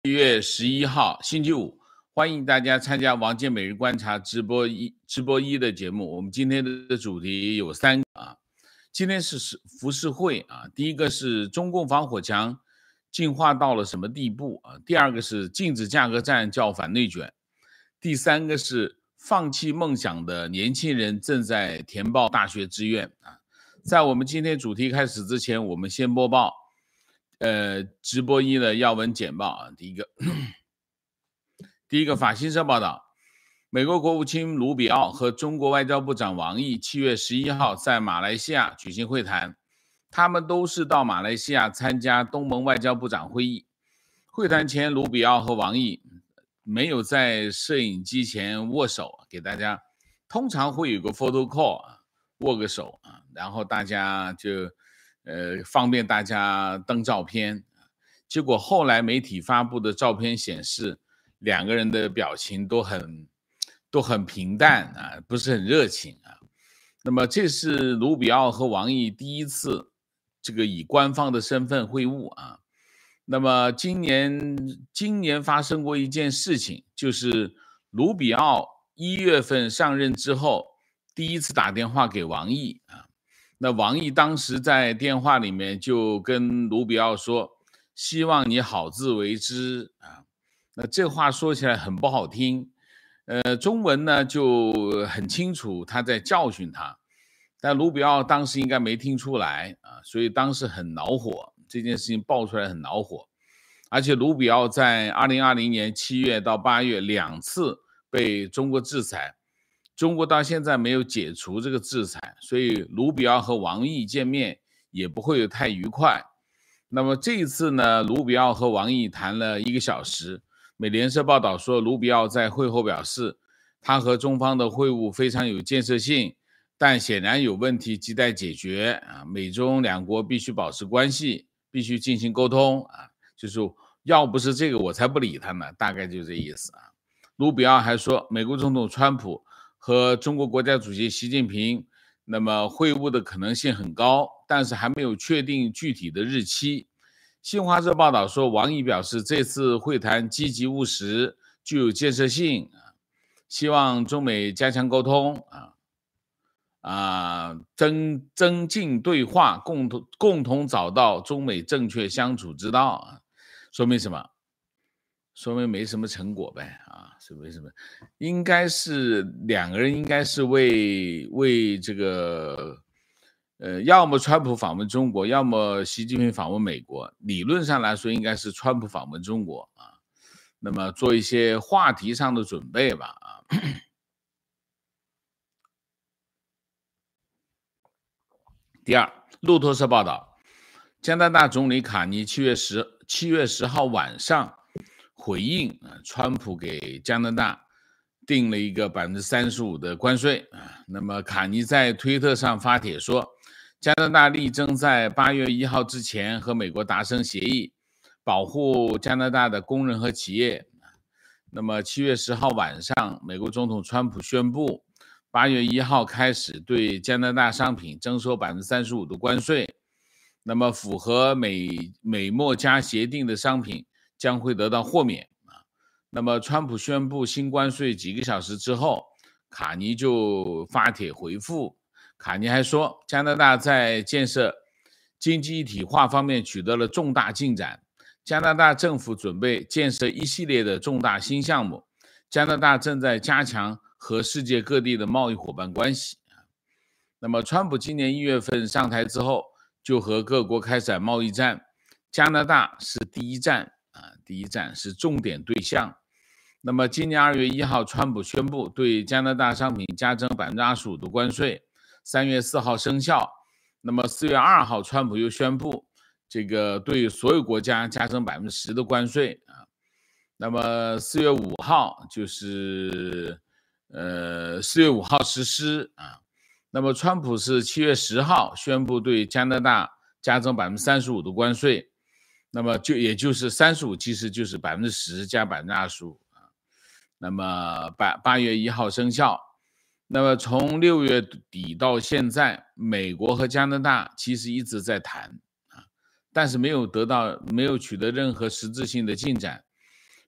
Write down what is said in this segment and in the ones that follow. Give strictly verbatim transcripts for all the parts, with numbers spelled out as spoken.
一月十一号星期五，欢迎大家参加王健每日观察直播一直播一的节目。我们今天的主题有三个啊，今天是浮世绘啊，第一个是中共防火墙进化到了什么地步啊？第二个是禁止价格战叫反内卷，第三个是放弃梦想的年轻人正在填报大学志愿啊。在我们今天主题开始之前，我们先播报。呃，直播一的要闻简报啊，第一个，第一个法新社报道，美国国务卿卢比奥和中国外交部长王毅七月十一号在马来西亚举行会谈，他们都是到马来西亚参加东盟外交部长会议。会谈前，卢比奥和王毅没有在摄影机前握手，给大家通常会有个 photo call 啊，握个手啊，然后大家就。呃，方便大家登照片，结果后来媒体发布的照片显示，两个人的表情都很都很平淡啊，不是很热情啊。那么这是卢比奥和王毅第一次这个以官方的身份会晤啊。那么今年今年发生过一件事情，就是卢比奥一月份上任之后，第一次打电话给王毅啊。那王毅当时在电话里面就跟卢比奥说，希望你好自为之啊。那这话说起来很不好听，呃，中文呢就很清楚他在教训他，但卢比奥当时应该没听出来啊，所以当时很恼火，这件事情爆出来很恼火。而且卢比奥在二零二零年七月到八月两次被中国制裁。中国到现在没有解除这个制裁，所以卢比奥和王毅见面也不会有太愉快。那么这一次呢，卢比奥和王毅谈了一个小时。美联社报道说，卢比奥在会后表示，他和中方的会晤非常有建设性，但显然有问题亟待解决啊。美中两国必须保持关系，必须进行沟通啊。就是要不是这个，我才不理他呢，大概就这意思啊。卢比奥还说，美国总统川普和中国国家主席习近平那么会晤的可能性很高，但是还没有确定具体的日期。新华社报道说，王毅表示这次会谈积极务实，具有建设性，希望中美加强沟通啊啊，增增进对话，共同共同找到中美正确相处之道啊。说明什么？说明没什么成果呗啊，是为什么？应该是两个人应该是为为这个，呃，要么川普访问中国，要么习近平访问美国。理论上来说，应该是川普访问中国啊，那么做一些话题上的准备吧啊。第二，路透社报道，加拿大总理卡尼七月十七月十号晚上。回应川普给加拿大定了一个百分之三十五的关税啊。那么卡尼在推特上发帖说，加拿大力争在八月一号之前和美国达成协议，保护加拿大的工人和企业。那么七月十号晚上，美国总统川普宣布，八月一号开始对加拿大商品征收百分之三十五的关税。那么符合美美墨加协定的商品将会得到豁免啊。那么，川普宣布新关税几个小时之后，卡尼就发帖回复。卡尼还说，加拿大在建设经济一体化方面取得了重大进展。加拿大政府准备建设一系列的重大新项目。加拿大正在加强和世界各地的贸易伙伴关系。那么，川普今年一月份上台之后，就和各国开展贸易战。加拿大是第一站。啊，第一站是重点对象。那么今年二月一号，川普宣布对加拿大商品加征百分之二十五的关税，三月四号生效。那么四月二号，川普又宣布这个对所有国家加征百分之十的关税啊。那么四月五号就是呃四月五号实施啊。那么川普是七月十号宣布对加拿大加征百分之三十五的关税。那么就也就是三十五，其实就是百分之十加百分之二十五啊。那么八八月一号生效。那么从六月底到现在，美国和加拿大其实一直在谈啊，但是没有得到没有取得任何实质性的进展。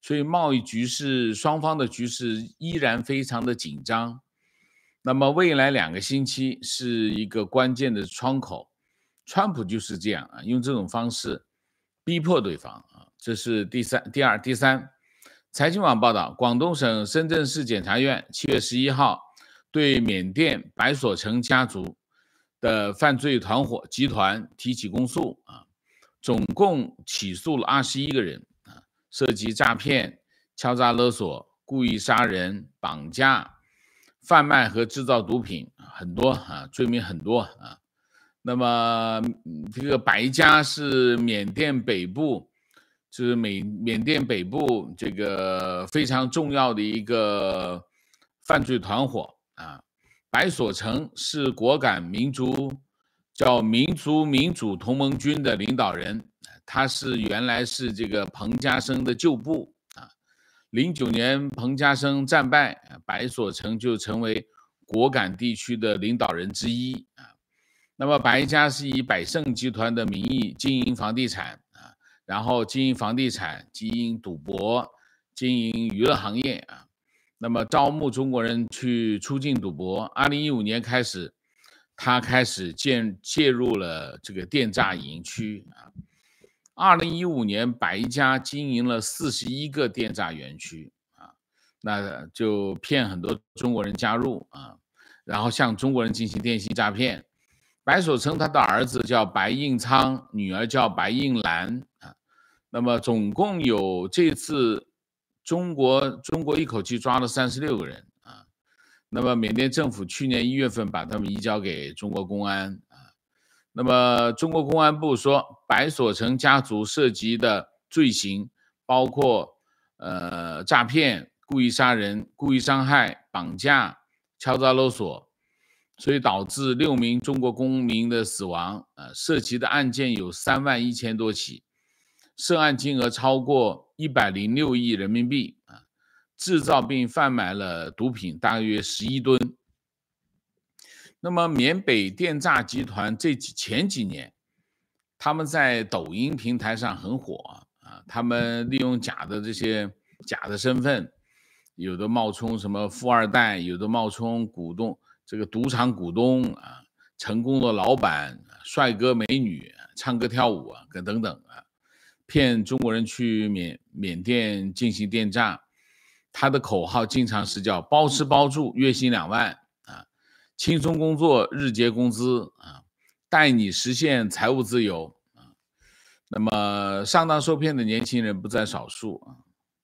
所以贸易局势双方的局势依然非常的紧张。那么未来两个星期是一个关键的窗口，川普就是这样啊，用这种方式逼迫对方啊。这是第三、第二、第三。财经网报道，广东省深圳市检察院七月十一号对缅甸白所成家族的犯罪团伙集团提起公诉啊，总共起诉了二十一个人啊，涉及诈骗、敲诈勒索、故意杀人、绑架、贩卖和制造毒品，很多啊，罪名很多啊。那么这个白家是缅甸北部，就是缅缅甸北部这个非常重要的一个犯罪团伙啊。白所成是果敢民族叫民族民主同盟军的领导人，他是原来是这个彭家声的旧部啊。零九年彭家声战败，白所成就成为果敢地区的领导人之一啊。那么白家是以百盛集团的名义经营房地产啊，然后经营房地产、经营赌博、经营娱乐行业啊。那么招募中国人去出境赌博。二零一五年开始，他开始介介入了这个电诈营区啊。二零一五年，白家经营了四十一个电诈园区啊，那就骗很多中国人加入啊，然后向中国人进行电信诈骗。白所成他的儿子叫白应仓，女儿叫白应兰啊。那么总共有这次中国中国一口气抓了三十六个人啊。那么缅甸政府去年一月份把他们移交给中国公安啊。那么中国公安部说，白所成家族涉及的罪行包括呃诈骗、故意杀人、故意伤害、绑架、敲诈勒索，所以导致六名中国公民的死亡，呃，涉及的案件有三万一千多起，涉案金额超过一百零六亿人民币啊，制造并贩卖了毒品大约十一吨。那么缅北电诈集团这几前几年，他们在抖音平台上很火啊，他们利用假的这些假的身份，有的冒充什么富二代，有的冒充股东。这个赌场股东啊，成功的老板、帅哥美女、唱歌跳舞啊，等等啊，骗中国人去缅缅甸进行电诈。他的口号经常是叫包吃包住，月薪两万啊，轻松工作，日结工资啊，带你实现财务自由啊。那么上当受骗的年轻人不在少数啊。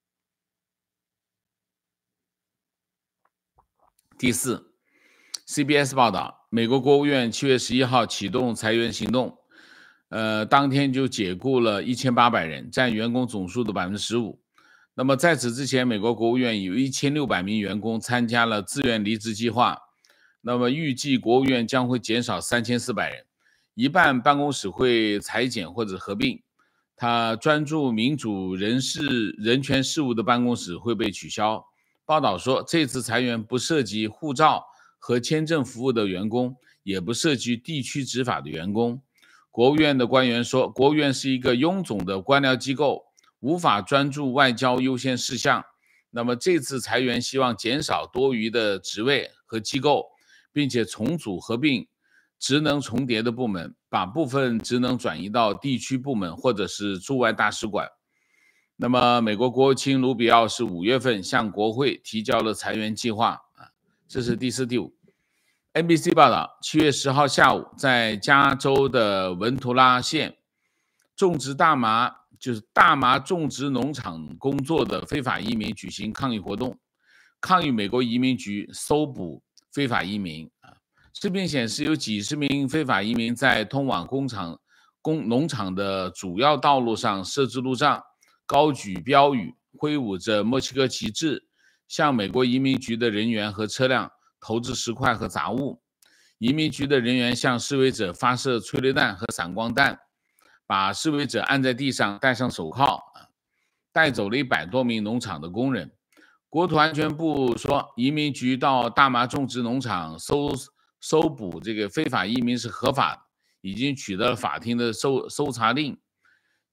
第四。C B S 报道，美国国务院七月十一号启动裁员行动，呃，当天就解雇了一千八百人，占员工总数的 百分之十五。那么在此之前，美国国务院有一千六百名员工参加了自愿离职计划，那么预计国务院将会减少三千四百人，一半办公室会裁减或者合并，他专注民主人事人权事务的办公室会被取消。报道说，这次裁员不涉及护照和签证服务的员工，也不涉及地区执法的员工。国务院的官员说，国务院是一个臃肿的官僚机构，无法专注外交优先事项。那么这次裁员希望减少多余的职位和机构，并且重组合并职能重叠的部门，把部分职能转移到地区部门或者是驻外大使馆。那么美国国务卿卢比奥是五月份向国会提交了裁员计划。这是第四、第五。N B C 报道，七月十号下午，在加州的文图拉县，种植大麻就是大麻种植农场工作的非法移民举行抗议活动，抗议美国移民局搜捕非法移民啊。视频显示，有几十名非法移民在通往工厂、工农场的主要道路上设置路障，高举标语，挥舞着墨西哥旗帜，向美国移民局的人员和车辆投掷石块和杂物。移民局的人员向示威者发射催泪弹和闪光弹，把示威者按在地上，戴上手铐，带走了一百多名农场的工人。国土安全部说，移民局到大麻种植农场搜搜捕这个非法移民是合法的，已经取得了法庭的搜搜查令。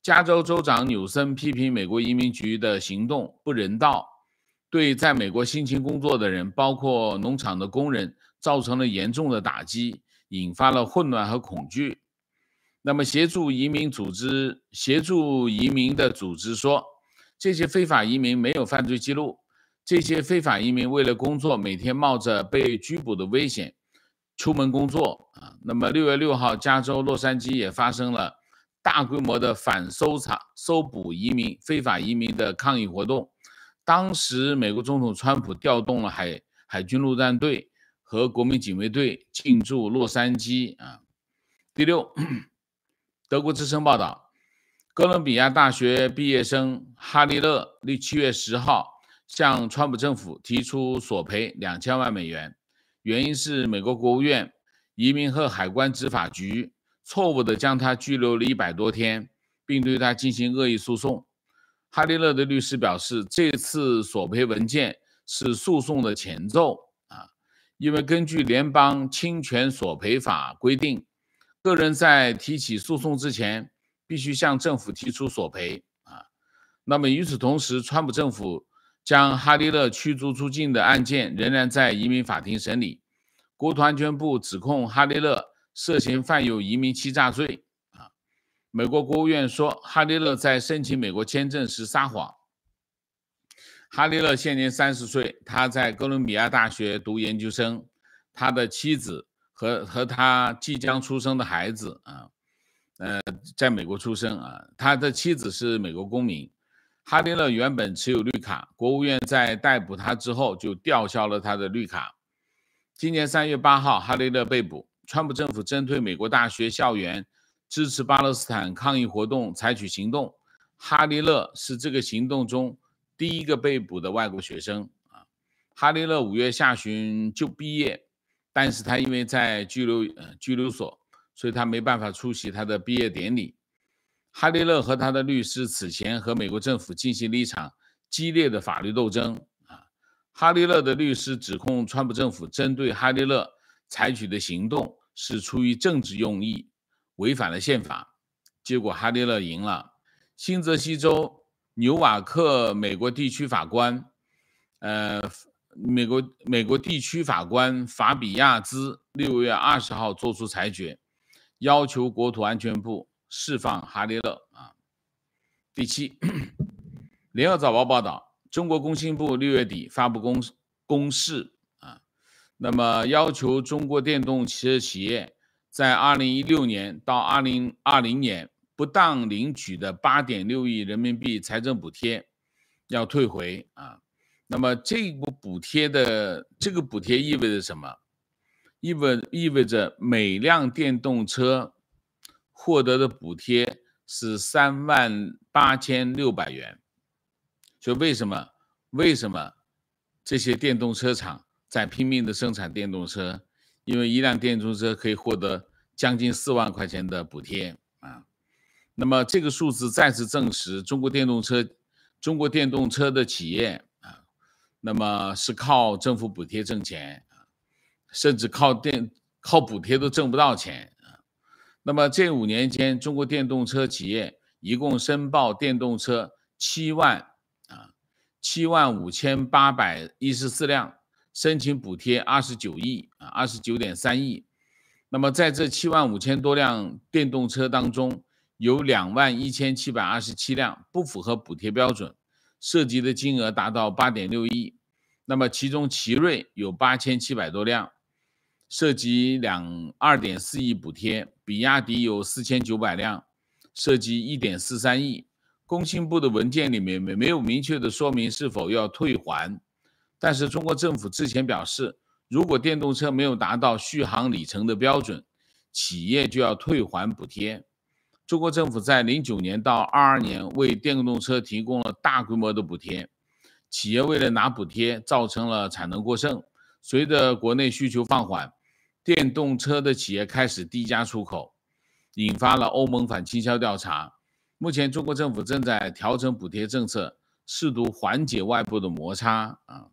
加州州长纽森批评美国移民局的行动不人道，对在美国辛勤工作的人，包括农场的工人，造成了严重的打击，引发了混乱和恐惧。那么，协助移民组织协助移民的组织说，这些非法移民没有犯罪记录，这些非法移民为了工作，每天冒着被拘捕的危险出门工作啊。那么，六月六号，加州洛杉矶也发生了大规模的反搜查、搜捕移民、非法移民的抗议活动。当时，美国总统川普调动了海海军陆战队和国民警卫队进驻洛杉矶啊。第六，德国之声报道，哥伦比亚大学毕业生哈利勒七月十号向川普政府提出索赔两千万美元，原因是美国国务院移民和海关执法局错误地将他拘留了一百多天，并对他进行恶意诉讼。哈利勒的律师表示，这次索赔文件是诉讼的前奏啊，因为根据联邦侵权索赔法规定，个人在提起诉讼之前必须向政府提出索赔啊。那么与此同时，川普政府将哈利勒驱逐出境的案件仍然在移民法庭审理。国土安全部指控哈利勒涉嫌犯有移民欺诈罪啊。美国国务院说，哈利勒在申请美国签证时撒谎。哈利勒现年三十岁，他在哥伦比亚大学读研究生，他的妻子和和他即将出生的孩子啊，呃，在美国出生啊。他的妻子是美国公民。哈利勒原本持有绿卡，国务院在逮捕他之后就吊销了他的绿卡。今年三月八号，哈利勒被捕。川普政府针对美国大学校园支持巴勒斯坦抗议活动采取行动。哈利勒是这个行动中第一个被捕的外国学生啊。哈利勒五月下旬就毕业，但是他因为在拘留呃拘留所，所以他没办法出席他的毕业典礼。哈利勒和他的律师此前和美国政府进行了一场激烈的法律斗争啊。哈利勒的律师指控川普政府针对哈利勒采取的行动是出于政治用意，违反了宪法。结果哈利勒赢了。新泽西州纽瓦克美国地区法官，呃，美国美国地区法官法比亚兹六月二十号作出裁决，要求国土安全部释放哈利勒啊。第七，联合早报报道，中国工信部六月底发布公公示啊，那么要求中国电动汽车企业在二零一六年到二零二零年不当领取的 八点六亿人民币财政补贴要退回啊。那么这个补贴的这个补贴意味着什么？意味意味着每辆电动车获得的补贴是三万八千六百元。所以为什么为什么这些电动车厂在拼命的生产电动车？因为一辆电动车可以获得将近四万块钱的补贴啊。那么这个数字再次证实，中国电动车中国电动车的企业啊，那么是靠政府补贴挣钱，甚至靠电靠补贴都挣不到钱啊。那么这五年间，中国电动车企业一共申报电动车七万啊七万五千八百一十四辆，申请补贴二十九亿啊二十九点三亿。那么在这七万五千多辆电动车当中，有两万一千七百二十七辆不符合补贴标准，涉及的金额达到 八点六亿。那么其中奇瑞有八千七百多辆，涉及二点四亿补贴，比亚迪有四千九百辆，涉及一点四三亿。工信部的文件里面没有明确的说明是否要退还，但是中国政府之前表示，如果电动车没有达到续航里程的标准，企业就要退还补贴。中国政府在零九年到二二年为电动车提供了大规模的补贴，企业为了拿补贴造成了产能过剩。随着国内需求放缓，电动车的企业开始低价出口，引发了欧盟反倾销调查。目前中国政府正在调整补贴政策，试图缓解外部的摩擦啊。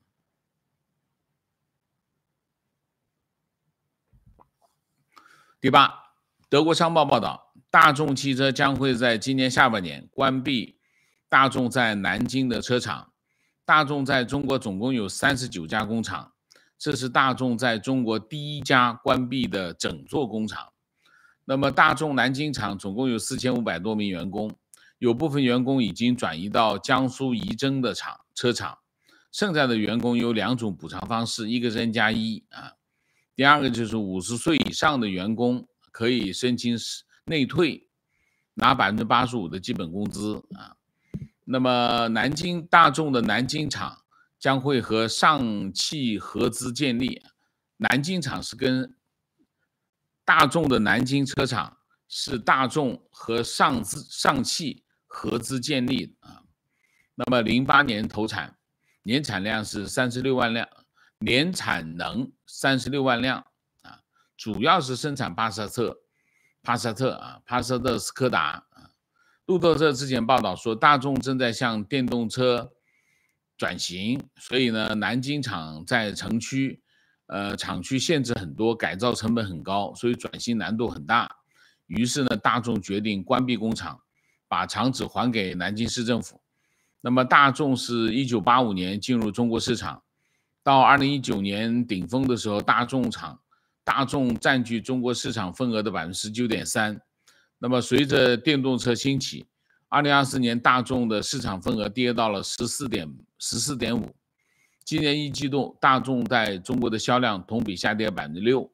第八，德国商报报道， 大众汽车将会在今年下半年关闭大众在南京的车厂。大众在中国总共有三十九家工厂，这是大众在中国第一家关闭的整座工厂。那么大众南京厂总共有四千五百多名员工，有部分员工已经转移到江苏仪征的厂车厂，剩下的员工有两种补偿方式，一个是 N 加一啊，第二个就是五十岁以上的员工可以申请内退，拿百分之八十五的基本工资啊。那么南京大众的南京厂将会和上汽合资建立，南京厂是跟大众的南京车厂是大众和上资上汽合资建立啊。那么零八年投产，年产量是三十六万辆，年产能三十六万辆啊，主要是生产帕萨特、帕萨特啊、帕萨特斯柯达啊。路透社之前报道说，大众正在向电动车转型，所以呢，南京厂在城区，呃，厂区限制很多，改造成本很高，所以转型难度很大。于是呢，大众决定关闭工厂，把厂址还给南京市政府。那么大众是一九八五年进入中国市场，到二零一九年顶峰的时候，大众厂大众占据中国市场份额的 百分之十九点三。那么随着电动车兴起，二零二四年大众的市场份额跌到了 十四点五。今年一季度大众在中国的销量同比下跌 百分之六。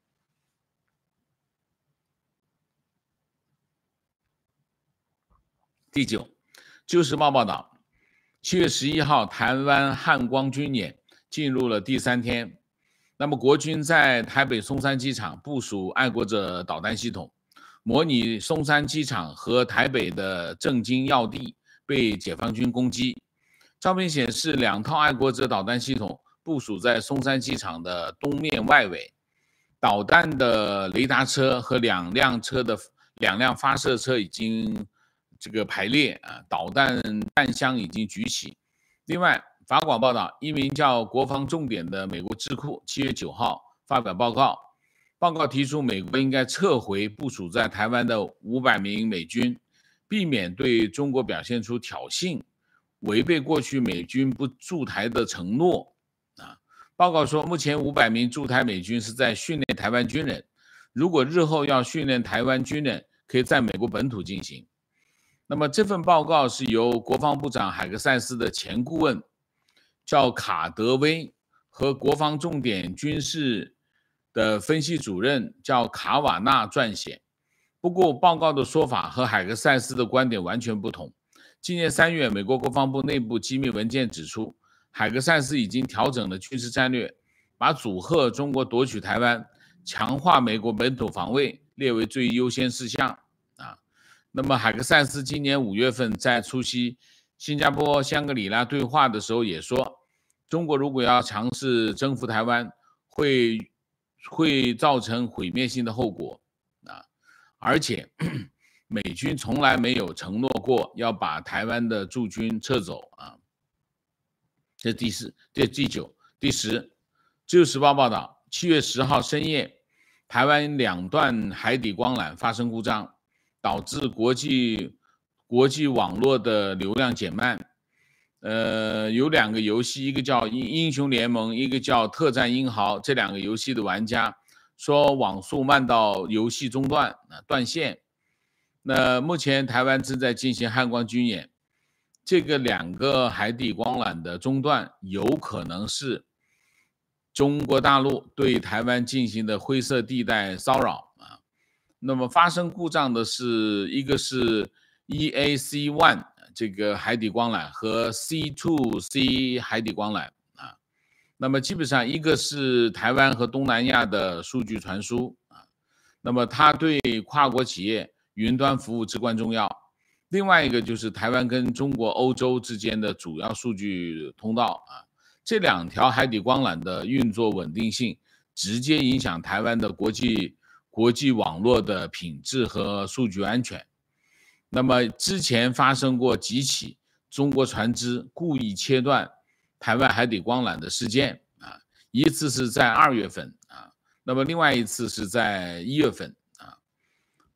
第九，旧时报报道，七月十一号，台湾汉光军演进入了第三天。那么国军在台北松山机场部署爱国者导弹系统，模拟松山机场和台北的政经要地被解放军攻击。照片显示，两套爱国者导弹系统部署在松山机场的东面外围，导弹的雷达车和两辆车的两辆发射车已经这个排列啊，导弹弹箱已经举起。另外，法广报道，一名叫国防重点的美国智库七月九号发表报告，报告提出美国应该撤回部署在台湾的五百名美军，避免对中国表现出挑衅，违背过去美军不驻台的承诺啊。报告说，目前五百名驻台美军是在训练台湾军人，如果日后要训练台湾军人，可以在美国本土进行。那么这份报告是由国防部长海格塞斯的前顾问叫卡德威和国防重点军事的分析主任叫卡瓦纳撰写。不过报告的说法和海格塞斯的观点完全不同。今年三月，美国国防部内部机密文件指出，海格塞斯已经调整了军事战略，把阻吓中国夺取台湾、强化美国本土防卫列为最优先事项啊。那么海格塞斯今年五月份在出席新加坡香格里拉对话的时候也说，中国如果要尝试征服台湾，会会造成毁灭性的后果啊！而且美军从来没有承诺过要把台湾的驻军撤走啊。这第四、这第九、第十。自由时报报道，七月十号深夜，台湾两段海底光缆发生故障，导致国际国际网络的流量减慢。呃，有两个游戏，一个叫英雄联盟，一个叫特战英豪。这两个游戏的玩家说网速慢到游戏中断啊断线。那目前台湾正在进行汉光军演，这个两个海底光缆的中断有可能是中国大陆对台湾进行的灰色地带骚扰啊。那么发生故障的是一个是 E A C 一 这个海底光缆和 C 二 C 海底光缆啊。那么基本上一个是台湾和东南亚的数据传输啊，那么它对跨国企业云端服务至关重要。另外一个就是台湾跟中国、欧洲之间的主要数据通道啊。这两条海底光缆的运作稳定性，直接影响台湾的国际国际网络的品质和数据安全。那么之前发生过几起中国船只故意切断台湾海底光缆的事件啊，一次是在二月份啊，那么另外一次是在一月份啊。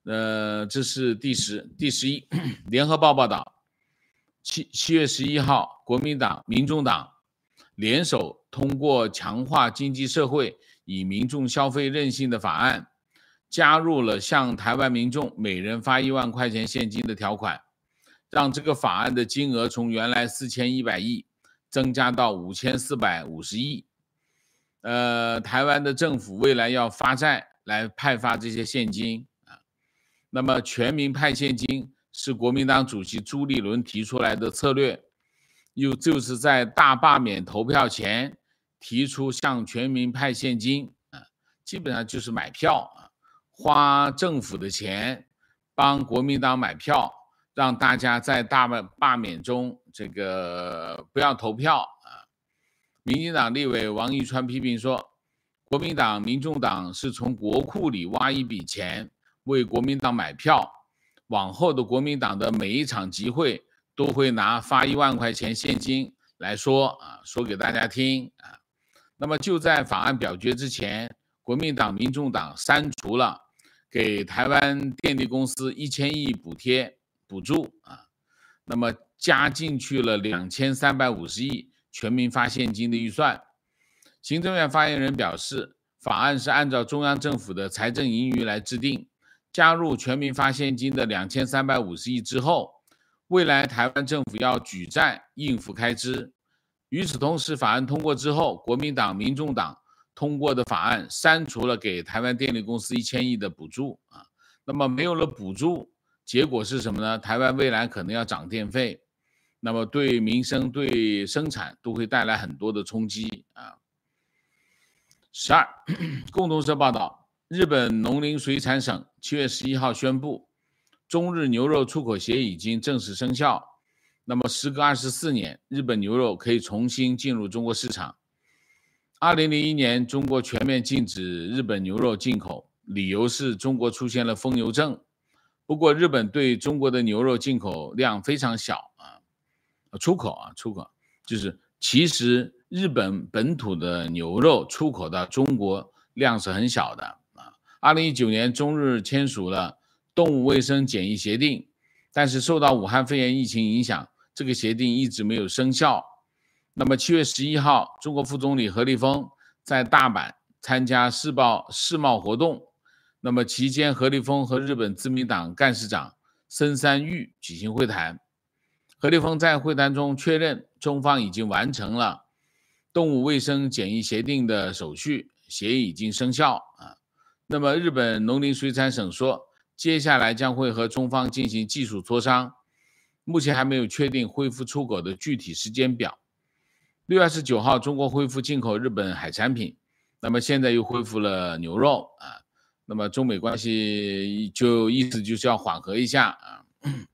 呃，这是第十第十一。联合报报道，七七月十一号，国民党、民众党联手通过强化经济社会以民众消费韧性的法案，加入了向台湾民众每人发一万块钱现金的条款，让这个法案的金额从原来四千一百亿增加到五千四百五十亿。呃，台湾的政府未来要发债来派发这些现金啊。那么全民派现金是国民党主席朱立伦提出来的策略，又就是在大罢免投票前提出向全民派现金啊，基本上就是买票啊，花政府的钱帮国民党买票，让大家在大罢免中这个不要投票啊。民进党立委王一川批评说，国民党、民众党是从国库里挖一笔钱为国民党买票，往后的国民党的每一场集会都会拿发一万块钱现金来说啊，说给大家听啊。那么就在法案表决之前，国民党、民众党删除了给台湾电力公司一千亿补贴补助啊，那么加进去了两千三百五十亿全民发现金的预算。行政院发言人表示，法案是按照中央政府的财政盈余来制定，加入全民发现金的两千三百五十亿之后，未来台湾政府要举债应付开支。与此同时，法案通过之后，国民党、民众党通过的法案删除了给台湾电力公司一千亿的补助啊，那么没有了补助，结果是什么呢？台湾未来可能要涨电费，那么对民生、对生产都会带来很多的冲击啊。十二，共同社报道，日本农林水产省七月十一号宣布，中日牛肉出口协议已经正式生效。那么时隔二十四年，日本牛肉可以重新进入中国市场。二零零一年，中国全面禁止日本牛肉进口，理由是中国出现了疯牛症。不过，日本对中国的牛肉进口量非常小啊，出口啊，出口就是其实日本本土的牛肉出口到中国量是很小的啊。二零一九年，中日签署了动物卫生检疫协定，但是受到武汉肺炎疫情影响，这个协定一直没有生效。那么七月十一号，中国副总理何立峰在大阪参加世贸世贸活动，那么期间何立峰和日本自民党干事长森山裕举行会谈。何立峰在会谈中确认，中方已经完成了动物卫生检疫协定的手续，协议已经生效啊。那么日本农林水产省说，接下来将会和中方进行技术磋商，目前还没有确定恢复出口的具体时间表。六月二十九号，中国恢复进口日本海产品，那么现在又恢复了牛肉啊，那么中美关系就意思就是要缓和一下啊。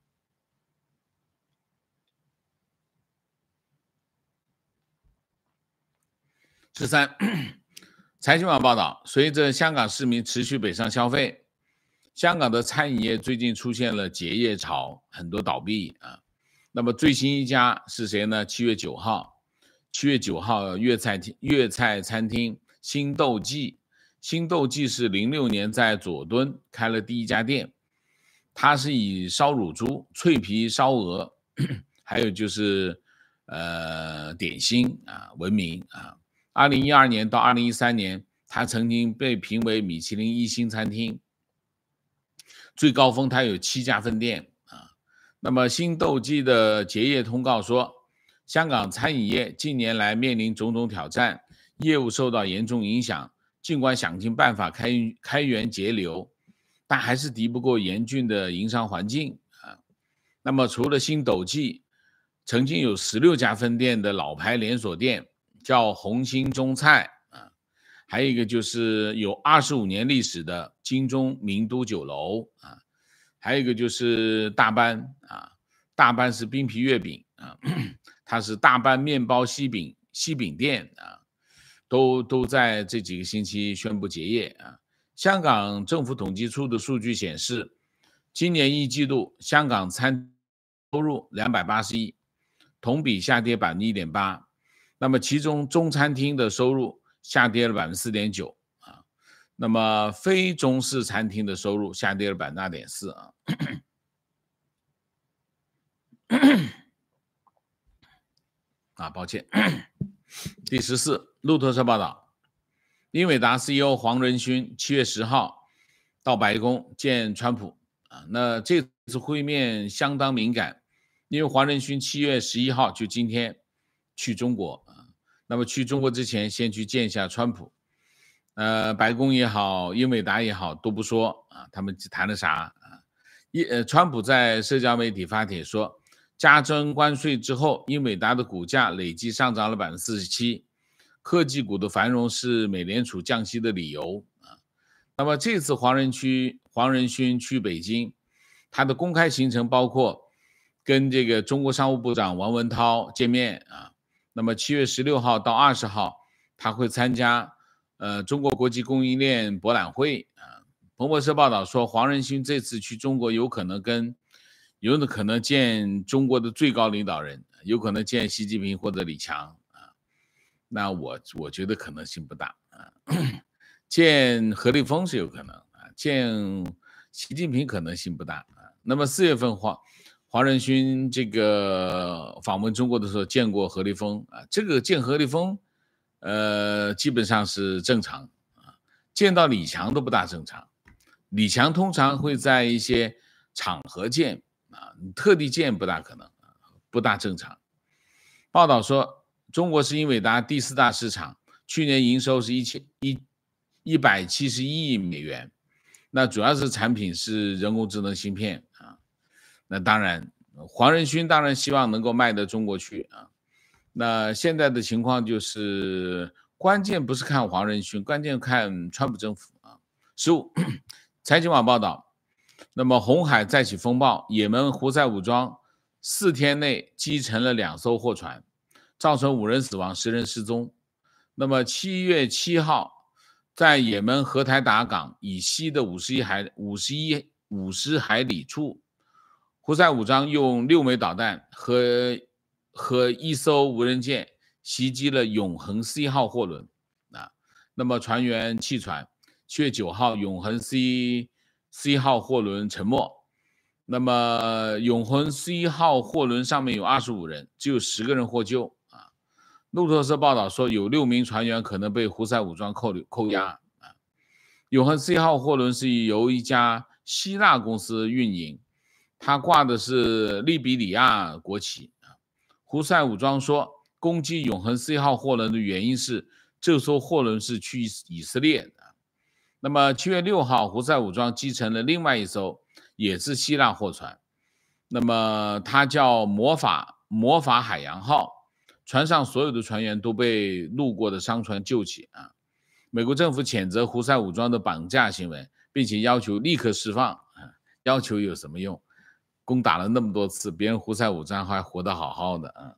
十三，财经网报道，随着香港市民持续北上消费，香港的餐饮业最近出现了结业潮，很多倒闭啊。那么最新一家是谁呢？七月九号，七月九号粤菜粤菜餐厅新豆记，新豆记是零六年在佐敦开了第一家店，它是以烧乳猪、脆皮烧鹅，还有就是呃点心啊闻名啊。二零一二年到二零一三年，它曾经被评为米其林一星餐厅，最高峰它有七家分店啊。那么新豆记的结业通告说，香港餐饮业近年来面临种种挑战，业务受到严重影响，尽管想尽办法开开源节流，但还是敌不过严峻的营商环境啊。那么除了新豆记，曾经有十六家分店的老牌连锁店叫红星中菜啊，还有一个就是有二十五年历史的金钟名都酒楼啊，还有一个就是大班啊，大班是冰皮月饼啊，它是大班面包西饼西饼店啊，都都在这几个星期宣布结业啊。香港政府统计处的数据显示，今年一季度香港餐收入两百八十亿，同比下跌 百分之一点八。那么其中中餐厅的收入下跌了 百分之四点九 啊， 那么非中式餐厅的收入下跌了百分之二点四啊。啊，抱歉。第十四，路透社报道，英伟达 C E O 黄仁勋七月十号到白宫见川普啊。那这次会面相当敏感，因为黄仁勋七月十一号就今天去中国啊。那么去中国之前，先去见一下川普。呃，白宫也好，英伟达也好，都不说啊，他们谈了啥啊？一呃，川普在社交媒体发帖说，加征关税之后，英伟达的股价累计上涨了百分之四十七，科技股的繁荣是美联储降息的理由啊。那么这次黄仁区黄仁勋去北京，他的公开行程包括跟这个中国商务部长王文涛见面啊。那么七月十六号到二十号，他会参加呃中国国际供应链博览会啊。彭博社报道说，黄仁勋这次去中国有可能跟有可能见中国的最高领导人，有可能见习近平或者李强啊。那我我觉得可能性不大啊。见何立峰是有可能啊，见习近平可能性不大啊。那么四月份黄黄仁勋这个访问中国的时候见过何立峰啊，这个见何立峰，呃，基本上是正常啊。见到李强都不大正常，李强通常会在一些场合见啊，特地见不大可能，不大正常。报道说，中国是英伟达第四大市场，去年营收是一千一一百七十一亿美元，那主要是产品是人工智能芯片啊。那当然，黄仁勋当然希望能够卖到中国去啊。那现在的情况就是，关键不是看黄仁勋，关键看川普政府啊。十五，财经网报道，那么红海再起风暴，也门胡塞武装四天内击沉了两艘货船，造成五人死亡，十人失踪。那么七月七号，在也门荷台达港以西的五十一海五十一五十海里处，胡塞武装用六枚导弹和和一艘无人舰袭击了永恒 C 号货轮啊。那么船员弃船。七月九号，永恒 C C 号货轮沉没。那么永恒 C 号货轮上面有二十五人，只有十个人获救啊。路透社报道说，有六名船员可能被胡塞武装扣扣押啊。永恒 C 号货轮是由一家希腊公司运营，它挂的是利比里亚国旗啊。胡塞武装说，攻击永恒 C 号货轮的原因是这艘货轮是去以色列的。那么七月六号，胡塞武装击沉了另外一艘也是希腊货船，那么它叫魔法魔法海洋号，船上所有的船员都被路过的商船救起啊。美国政府谴责胡塞武装的绑架行为，并且要求立刻释放啊。要求有什么用？攻打了那么多次，别人胡塞武装还活得好好的啊。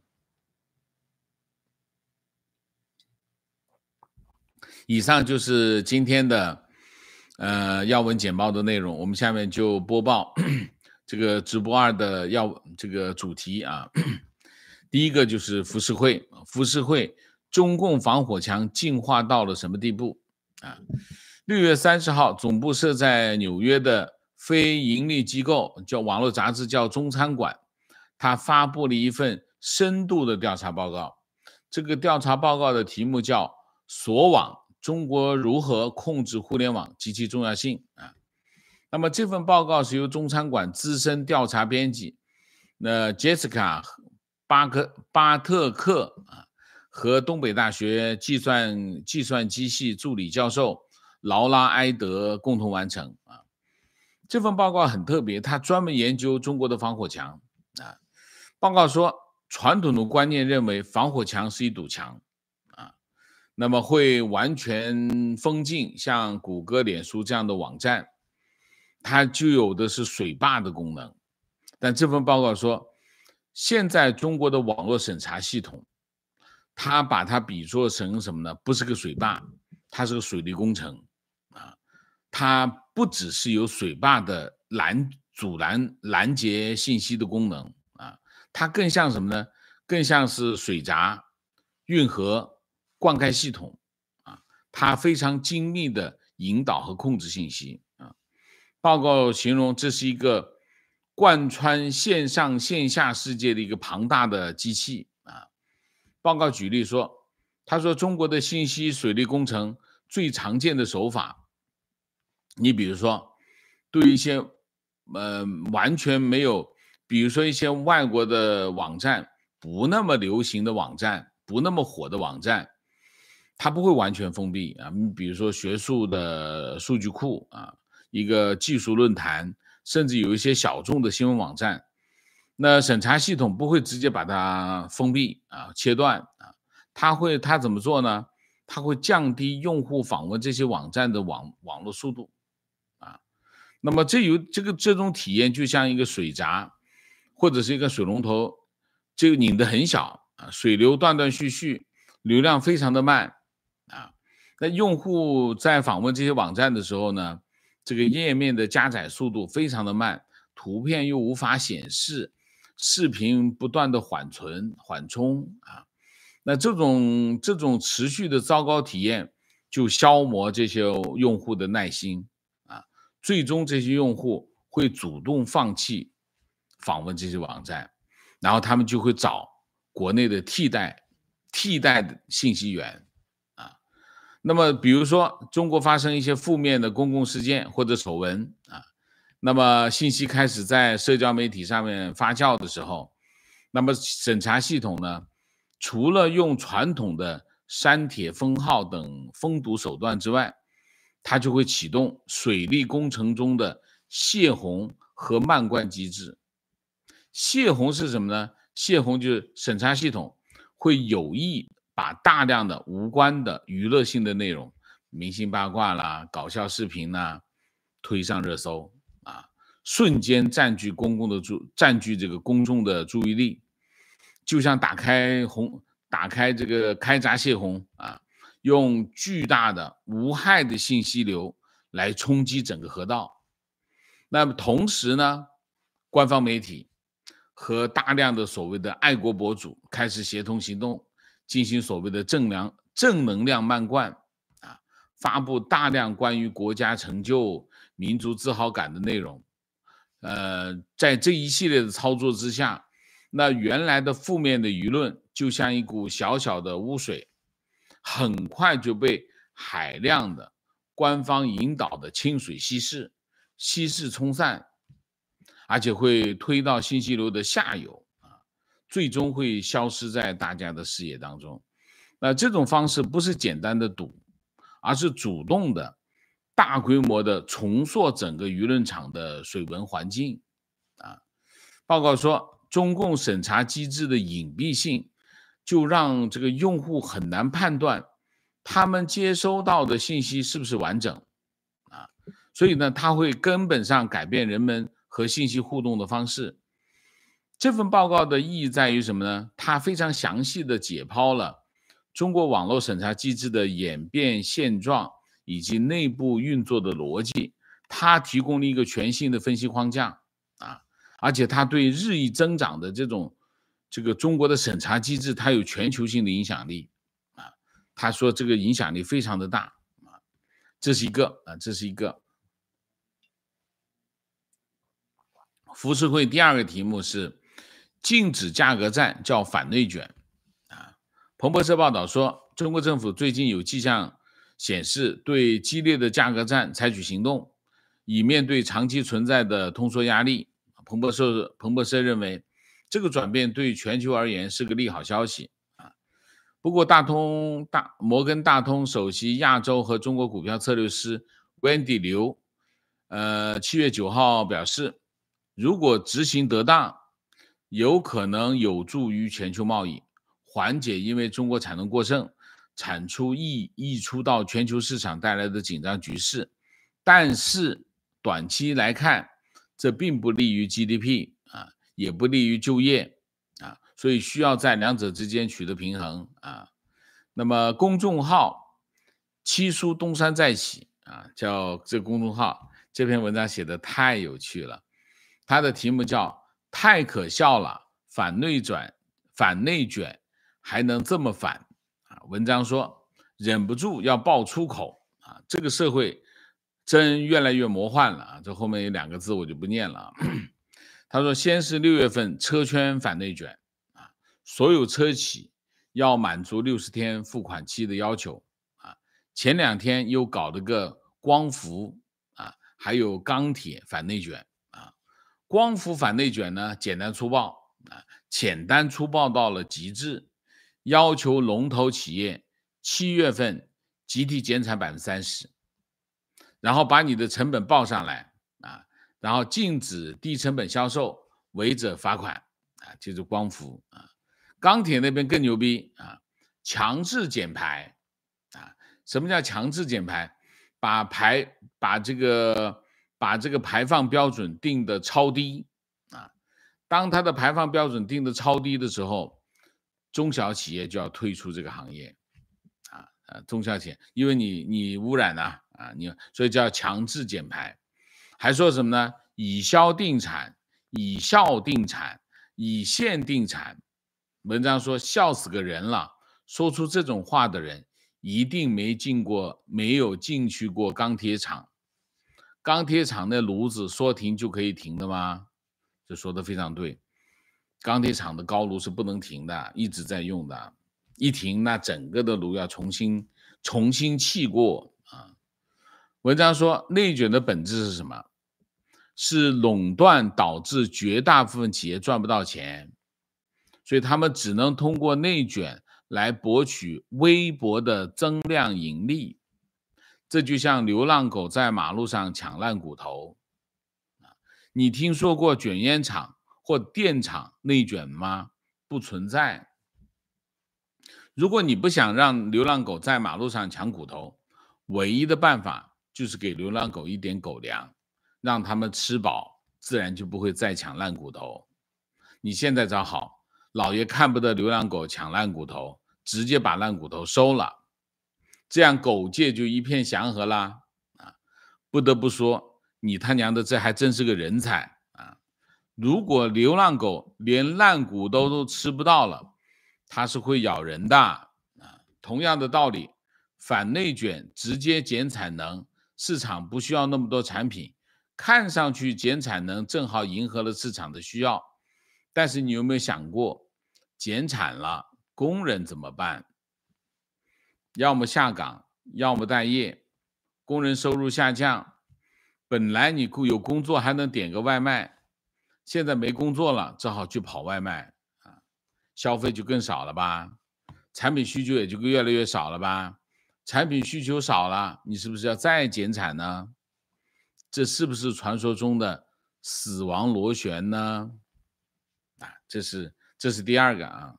以上就是今天的呃要闻简报的内容，我们下面就播报这个直播二的要这个主题啊。第一个就是浮世绘，浮世绘中共防火墙进化到了什么地步啊？六月三十号，总部设在纽约的非盈利机构叫网络杂志叫中餐馆，它发布了一份深度的调查报告。这个调查报告的题目叫锁网，中国如何控制互联网及其重要性啊？那么这份报告是由中餐馆资深调查编辑那 Jessica 巴克巴特克啊和东北大学计算计算机系助理教授劳拉埃德共同完成啊。这份报告很特别，它专门研究中国的防火墙啊。报告说，传统的观念认为防火墙是一堵墙啊，那么会完全封禁像谷歌、脸书这样的网站，它具有的是水坝的功能。但这份报告说，现在中国的网络审查系统，它把它比作成什么呢？不是个水坝，它是个水利工程啊。它不只是有水坝的拦阻拦拦截信息的功能啊，它更像什么呢？更像是水闸、运河、灌溉系统啊，它非常精密的引导和控制信息啊。报告形容这是一个贯穿线上线下世界的一个庞大的机器啊。报告举例说，他说中国的信息水利工程最常见的手法，你比如说对于一些呃完全没有，比如说一些外国的网站，不那么流行的网站，不那么火的网站，它不会完全封闭啊。你比如说学术的数据库啊，一个技术论坛，甚至有一些小众的新闻网站，那审查系统不会直接把它封闭啊、切断啊，它会它怎么做呢？它会降低用户访问这些网站的网网络速度啊。那么这有这个这种体验就像一个水闸或者是一个水龙头，这个拧得很小啊，水流断断续续，流量非常的慢啊。那用户在访问这些网站的时候呢，这个页面的加载速度非常的慢，图片又无法显示，视频不断的缓存缓冲啊。那这种这种持续的糟糕体验就消磨这些用户的耐心啊，最终这些用户会主动放弃访问这些网站，然后他们就会找国内的替代替代的信息源啊。那么比如说中国发生一些负面的公共事件或者丑闻啊，那么信息开始在社交媒体上面发酵的时候，那么审查系统呢，除了用传统的删帖封号等封堵手段之外，它就会启动水利工程中的泄洪和漫灌机制。泄洪是什么呢？泄洪就是审查系统会有意把大量的无关的娱乐性的内容，明星八卦啦、搞笑视频啦，推上热搜啊，瞬间占据公共的注占据这个公众的注意力，就像打开洪打开这个开闸泄洪啊，用巨大的无害的信息流来冲击整个河道。那么同时呢，官方媒体和大量的所谓的爱国博主开始协同行动，进行所谓的正量正能量漫灌啊，发布大量关于国家成就、民族自豪感的内容。呃，在这一系列的操作之下，那原来的负面的舆论就像一股小小的污水，很快就被海量的官方引导的清水稀释，稀释冲散，而且会推到信息流的下游啊，最终会消失在大家的视野当中。那这种方式不是简单的堵，而是主动的、大规模的重塑整个舆论场的水文环境啊。报告说，中共审查机制的隐蔽性，就让这个用户很难判断他们接收到的信息是不是完整啊。所以呢，它会根本上改变人们和信息互动的方式。这份报告的意义在于什么呢？它非常详细的解剖了中国网络审查机制的演变现状以及内部运作的逻辑，它提供了一个全新的分析框架啊，而且它对日益增长的这种这个中国的审查机制，它有全球性的影响力啊。他说这个影响力非常的大啊，这是一个啊，这是一个。浮世绘第二个题目是禁止价格战叫反内卷啊。彭博社报道说，中国政府最近有迹象显示对激烈的价格战采取行动，以面对长期存在的通缩压力。彭博社彭博社认为，这个转变对全球而言是个利好消息啊。不过大通大摩根大通首席亚洲和中国股票策略师 Wendy 刘呃七月九号表示，如果执行得当，有可能有助于全球贸易，缓解因为中国产能过剩、产出溢溢出到全球市场带来的紧张局势。但是短期来看，这并不利于 G D P 啊，也不利于就业啊，所以需要在两者之间取得平衡啊。那么公众号七叔东山再起啊，叫这个公众号，这篇文章写的太有趣了。它的题目叫太可笑了，反内转反内卷还能这么反啊。文章说忍不住要爆粗口啊，这个社会真越来越魔幻了啊！这后面有两个字我就不念了啊。他说，先是六月份车圈反内卷啊，所有车企要满足六十天付款期的要求啊。前两天又搞了个光伏啊，还有钢铁反内卷啊。光伏反内卷呢，简单粗暴啊，简单粗暴到了极致，要求龙头企业七月份集体减产百分之三十。然后把你的成本报上来啊，然后禁止低成本销售，违者罚款啊，就是光伏啊。钢铁那边更牛逼啊，强制减排啊。什么叫强制减排？把排把这个把这个排放标准定的超低啊。当它的排放标准定的超低的时候，中小企业就要退出这个行业啊啊，中小企业，因为你你污染了、啊。啊，你所以叫强制减排，还说什么呢？以销定产，以效定产，以限定产。文章说笑死个人了，说出这种话的人一定没进过，没有进去过钢铁厂。钢铁厂那炉子说停就可以停的吗？这说的非常对。钢铁厂的高炉是不能停的，一直在用的，一停那整个的炉要重新重新砌过啊。文章说，内卷的本质是什么？是垄断导致绝大部分企业赚不到钱，所以他们只能通过内卷来博取微薄的增量盈利。这就像流浪狗在马路上抢烂骨头。你听说过卷烟厂或电厂内卷吗？不存在。如果你不想让流浪狗在马路上抢骨头，唯一的办法就是给流浪狗一点狗粮，让他们吃饱，自然就不会再抢烂骨头。你现在找好，老爷看不得流浪狗抢烂骨头，直接把烂骨头收了，这样狗界就一片祥和啦。啊，不得不说，你他娘的这还真是个人才啊！如果流浪狗连烂骨头都吃不到了，它是会咬人的啊。同样的道理，反内卷直接减产能，市场不需要那么多产品，看上去减产能正好迎合了市场的需要。但是你有没有想过，减产了，工人怎么办？要么下岗，要么待业，工人收入下降。本来你有工作还能点个外卖，现在没工作了，只好去跑外卖啊，消费就更少了吧？产品需求也就越来越少了吧？产品需求少了，你是不是要再减产呢？这是不是传说中的死亡螺旋呢？啊，这是这是第二个啊。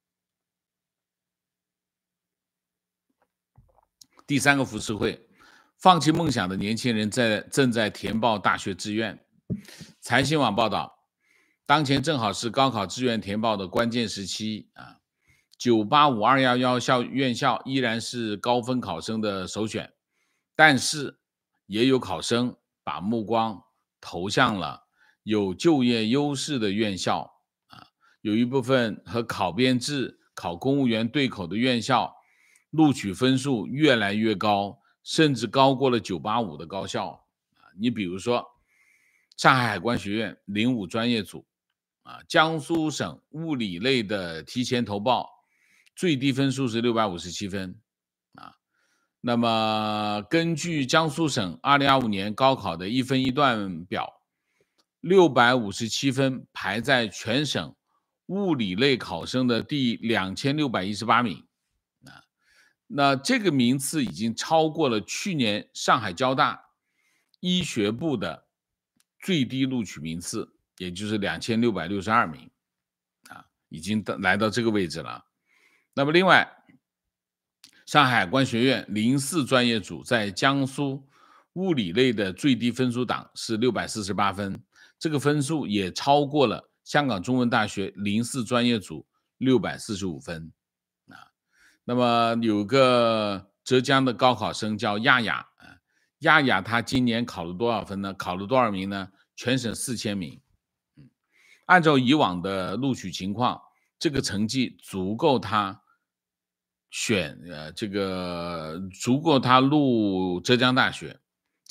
第三个浮世绘，放弃梦想的年轻人在正在填报大学志愿。财新网报道，当前正好是高考志愿填报的关键时期啊。九八五、二一一校院校依然是高分考生的首选，但是也有考生把目光投向了有就业优势的院校啊，有一部分和考编制、考公务员对口的院校，录取分数越来越高，甚至高过了九八五的高校啊。你比如说，上海海关学院零五专业组啊，江苏省物理类的提前投报。最低分数是六百五十七分啊。那么根据江苏省二零二五年高考的一分一段表，六百五十七分排在全省物理类考生的第两千六百一十八名啊。那这个名次已经超过了去年上海交大医学部的最低录取名次，也就是两千六百六十二名啊，已经来到这个位置了。那么另外，上海海关学院零四专业组在江苏物理类的最低分数档是六百四十八分，这个分数也超过了香港中文大学零四专业组六百四十五分啊。那么有个浙江的高考生叫亚亚，亚亚他今年考了多少分呢？考了多少名呢？全省四千名。按照以往的录取情况，这个成绩足够他选呃这个足够他录浙江大学，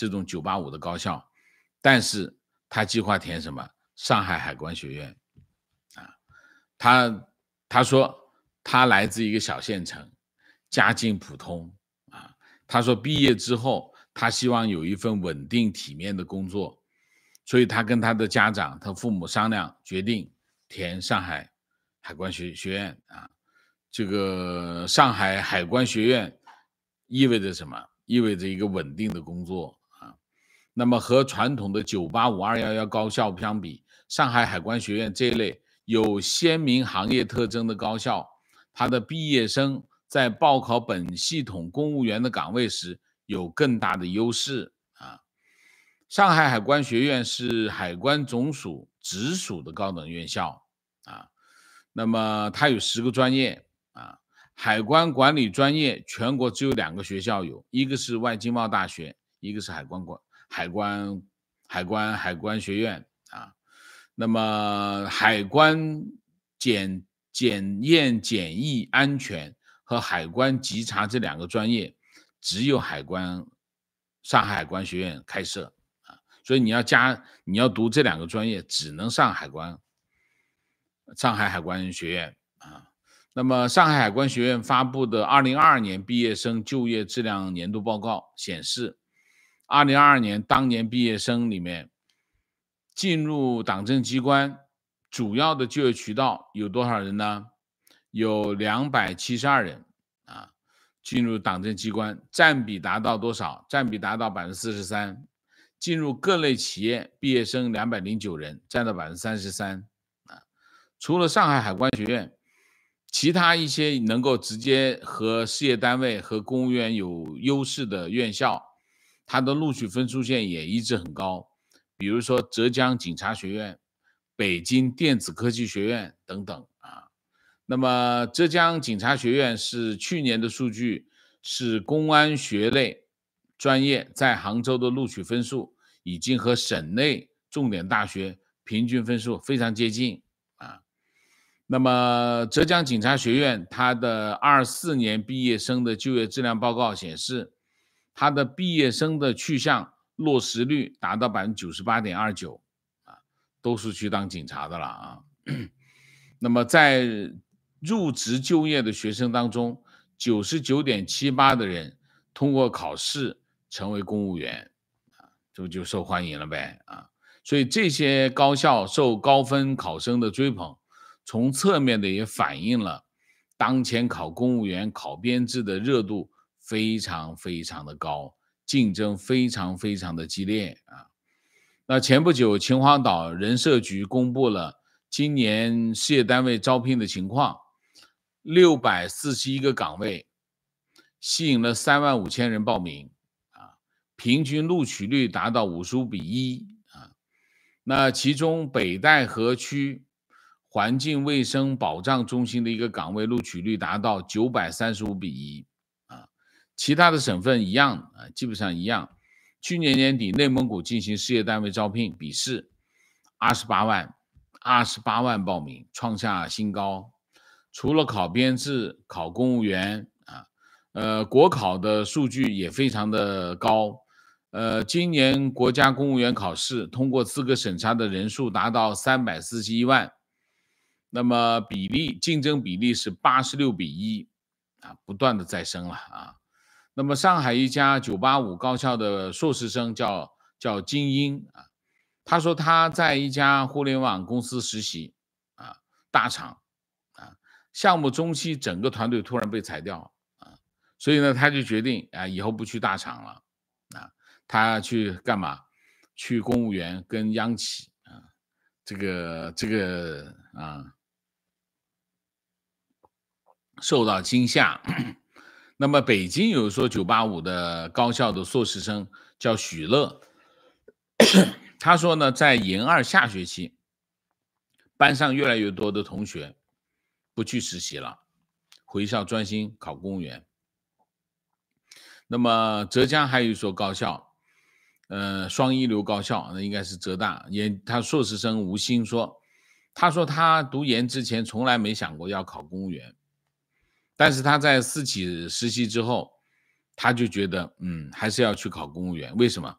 这种九八五的高校，但是他计划填什么？上海海关学院啊。他他说他来自一个小县城，家境普通啊。他说毕业之后，他希望有一份稳定体面的工作，所以他跟他的家长、他父母商量，决定填上海海关学学院啊。这个上海海关学院意味着什么？意味着一个稳定的工作啊。那么和传统的九八五、二一一高校相比，上海海关学院这一类有鲜明行业特征的高校，它的毕业生在报考本系统公务员的岗位时有更大的优势啊。上海海关学院是海关总署直属的高等院校啊。那么它有十个专业啊。海关管理专业全国只有两个学校有，一个是外经贸大学，一个是海关管海关海关海关学院啊。那么海关检检验检疫安全和海关稽查这两个专业只有海关上海海关学院开设啊。所以你要加你要读这两个专业只能上海关上海海关学院啊。那么上海海关学院发布的二零二二年毕业生就业质量年度报告显示，二零二二年当年毕业生里面进入党政机关主要的就业渠道有多少人呢？有两百七十二人啊，进入党政机关，占比达到多少？占比达到 百分之四十三。进入各类企业毕业生两百零九人，占到 百分之三十三 啊。除了上海海关学院，其他一些能够直接和事业单位和公务员有优势的院校，它的录取分数线也一直很高，比如说浙江警察学院、北京电子科技学院等等啊。那么浙江警察学院是去年的数据，是公安学类专业在杭州的录取分数已经和省内重点大学平均分数非常接近啊。那么浙江警察学院它的二四年毕业生的就业质量报告显示，它的毕业生的去向落实率达到 百分之九十八点二九 啊，都是去当警察的了啊。那么在入职就业的学生当中 ，九十九点七八 的人通过考试成为公务员啊，这就受欢迎了呗啊。所以这些高校受高分考生的追捧，从侧面的也反映了当前考公务员考编制的热度非常非常的高，竞争非常非常的激烈啊。那前不久秦皇岛人社局公布了今年事业单位招聘的情况，六百四十一个岗位吸引了三万五千人报名啊，平均录取率达到五十五比一啊。那其中北戴河区环境卫生保障中心的一个岗位录取率达到九百三十五比一啊。其他的省份一样啊，基本上一样。去年年底内蒙古进行事业单位招聘笔试，二十八万二十八万报名，创下新高。除了考编制、考公务员啊，呃，国考的数据也非常的高。呃，今年国家公务员考试通过资格审查的人数达到三百四十一万，那么比例竞争比例是八十六比一啊，不断的在升了啊。那么上海一家九八五高校的硕士生叫叫金英啊，他说他在一家互联网公司实习啊，大厂啊，项目中期整个团队突然被裁掉啊，所以呢他就决定啊以后不去大厂了啊，他去干嘛？去公务员跟央企啊，这个这个啊受到惊吓。那么北京有说九八五的高校的硕士生叫许乐，他说呢，在研二下学期，班上越来越多的同学不去实习了，回校专心考公务员。那么浙江还有一所高校，呃，双一流高校，那应该是浙大，研他硕士生吴昕说，他说他读研之前从来没想过要考公务员。但是他在私企实习之后，他就觉得，嗯，还是要去考公务员。为什么？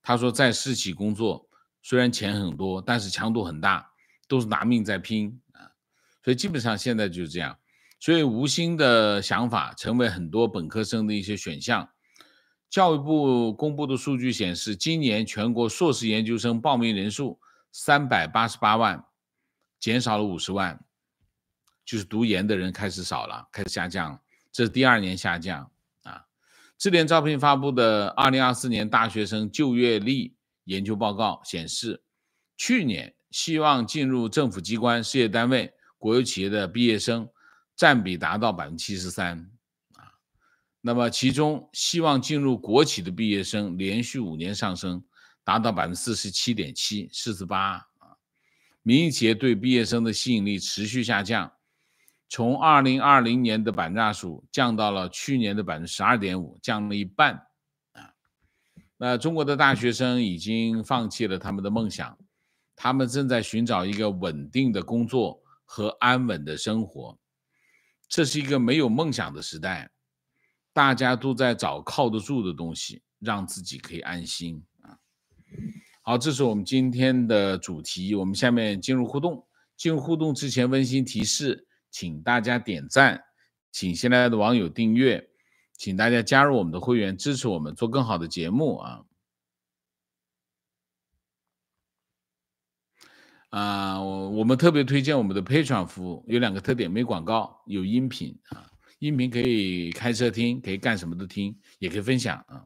他说在私企工作虽然钱很多，但是强度很大，都是拿命在拼啊。所以基本上现在就是这样，所以无薪的想法成为很多本科生的一些选项。教育部公布的数据显示，今年全国硕士研究生报名人数三百八十八万，减少了五十万，就是读研的人开始少了，开始下降，这是第二年下降啊。智联招聘发布的二零二四年大学生就业力研究报告显示，去年希望进入政府机关、事业单位、国有企业的毕业生占比达到 百分之七十三。那么其中希望进入国企的毕业生连续五年上升，达到 百分之四十七点七、四十八。民营企业对毕业生的吸引力持续下降，从二零二零年的 百分之二十五 降到了去年的 百分之十二点五， 降了一半。那中国的大学生已经放弃了他们的梦想，他们正在寻找一个稳定的工作和安稳的生活。这是一个没有梦想的时代，大家都在找靠得住的东西，让自己可以安心啊。好，这是我们今天的主题，我们下面进入互动。进入互动之前，温馨提示，请大家点赞，请新来的网友订阅，请大家加入我们的会员，支持我们做更好的节目啊。啊、呃，我们特别推荐我们的 Patreon 服务，有两个特点，没广告，有音频啊。音频可以开车听，可以干什么都听，也可以分享啊。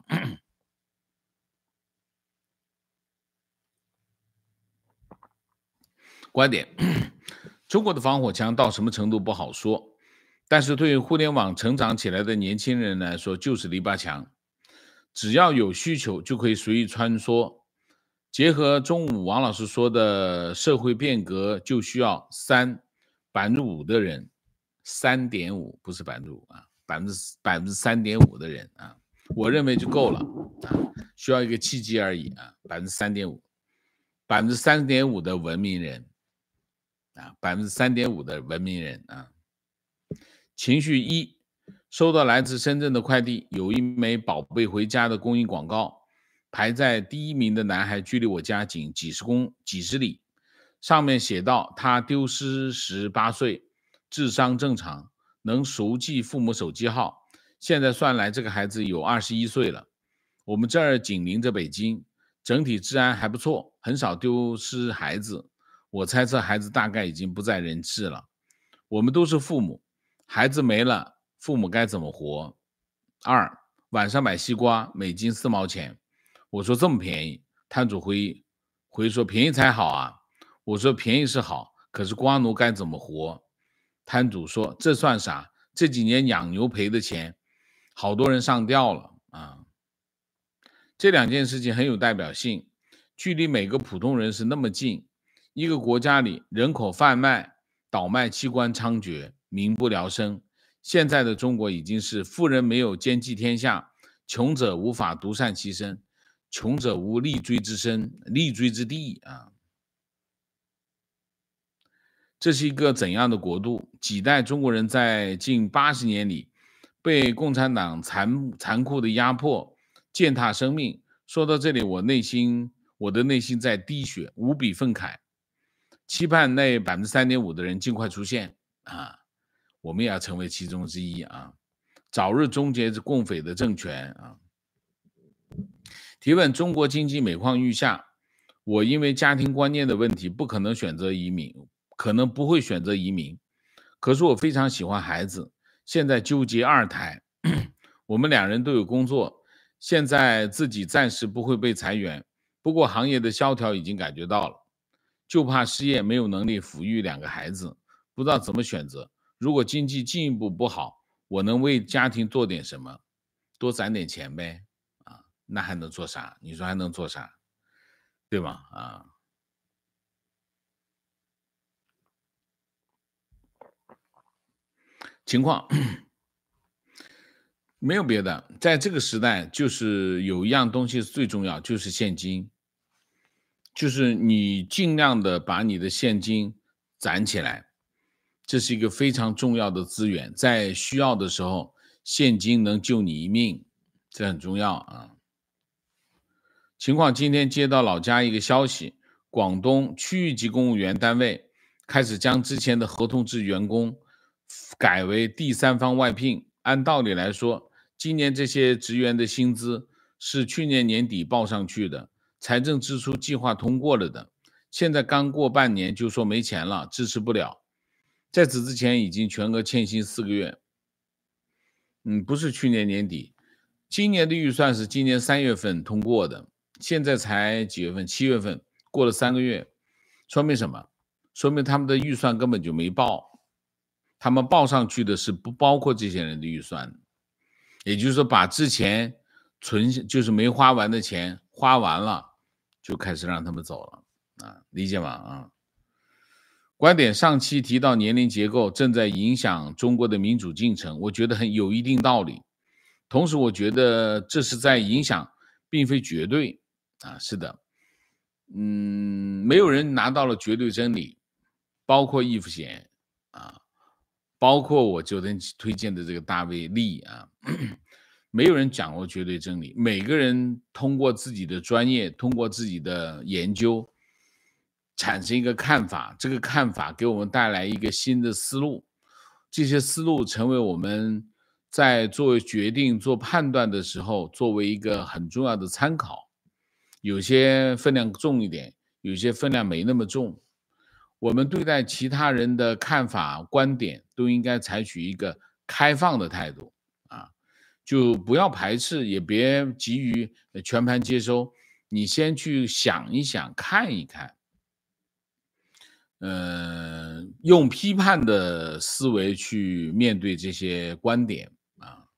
观点：中国的防火墙到什么程度不好说，但是对于互联网成长起来的年轻人来说，就是篱笆墙。只要有需求，就可以随意穿梭。结合中午王老师说的社会变革，就需要三百分之五的人，三点五不是百分之五啊。百分之百分之三点五的人啊，我认为就够了啊，需要一个契机而已啊。百分之三点五，百分之三点五的文明人啊，百分之三点五的文明人啊。情绪一，收到来自深圳的快递，有一枚宝贝回家的公益广告，排在第一名的男孩距离我家仅几十公几十里，上面写道：他丢失时八岁，智商正常。能熟记父母手机号，现在算来这个孩子有二十一岁了。我们这儿紧邻着北京，整体治安还不错，很少丢失孩子。我猜测孩子大概已经不在人世了。我们都是父母，孩子没了，父母该怎么活？二，晚上买西瓜，每斤四毛钱。我说这么便宜，摊主回回说便宜才好啊。我说便宜是好，可是瓜农该怎么活？摊主说这算啥？这几年养牛赔的钱，好多人上吊了啊！这两件事情很有代表性，距离每个普通人是那么近。一个国家里人口贩卖、倒卖器官猖獗，民不聊生。现在的中国已经是富人没有兼济天下，穷者无法独善其身，穷者无立锥之身、立锥之地啊！这是一个怎样的国度？几代中国人在近八十年里被共产党残残酷的压迫，践踏生命。说到这里，我内心我的内心在滴血，无比愤慨，期盼那 百分之三点五 的人尽快出现啊！我们也要成为其中之一啊！早日终结这共匪的政权啊！提问：中国经济每况愈下，我因为家庭观念的问题，不可能选择移民。可能不会选择移民，可是我非常喜欢孩子，现在纠结二胎，我们两人都有工作，现在自己暂时不会被裁员，不过行业的萧条已经感觉到了，就怕失业没有能力抚育两个孩子，不知道怎么选择。如果经济进一步不好，我能为家庭做点什么？多攒点钱呗，啊，那还能做啥？你说还能做啥？对吗？啊。情况没有别的，在这个时代，就是有一样东西是最重要，就是现金，就是你尽量的把你的现金攒起来，这是一个非常重要的资源，在需要的时候，现金能救你一命，这很重要啊。 情况今天接到老家一个消息，广东区域级公务员单位开始将之前的合同制员工改为第三方外聘。按道理来说，今年这些职员的薪资是去年年底报上去的，财政支出计划通过了的，现在刚过半年就说没钱了，支持不了。在此之前已经全额欠薪四个月。嗯，不是去年年底，今年的预算是今年三月份通过的，现在才几月份？七月份，过了三个月，说明什么？说明他们的预算根本就没报，他们报上去的是不包括这些人的预算，也就是说把之前存就是没花完的钱花完了，就开始让他们走了啊，理解吗？啊。观点上期提到年龄结构正在影响中国的民主进程，我觉得很有一定道理。同时我觉得这是在影响，并非绝对啊，是的。嗯，没有人拿到了绝对真理，包括易富贤啊，包括我昨天推荐的这个大卫利啊，没有人掌握绝对真理，每个人通过自己的专业，通过自己的研究产生一个看法，这个看法给我们带来一个新的思路，这些思路成为我们在做决定、做判断的时候，作为一个很重要的参考。有些分量重一点，有些分量没那么重。我们对待其他人的看法、观点，都应该采取一个开放的态度啊，就不要排斥，也别急于全盘接收。你先去想一想，看一看。呃，用批判的思维去面对这些观点啊。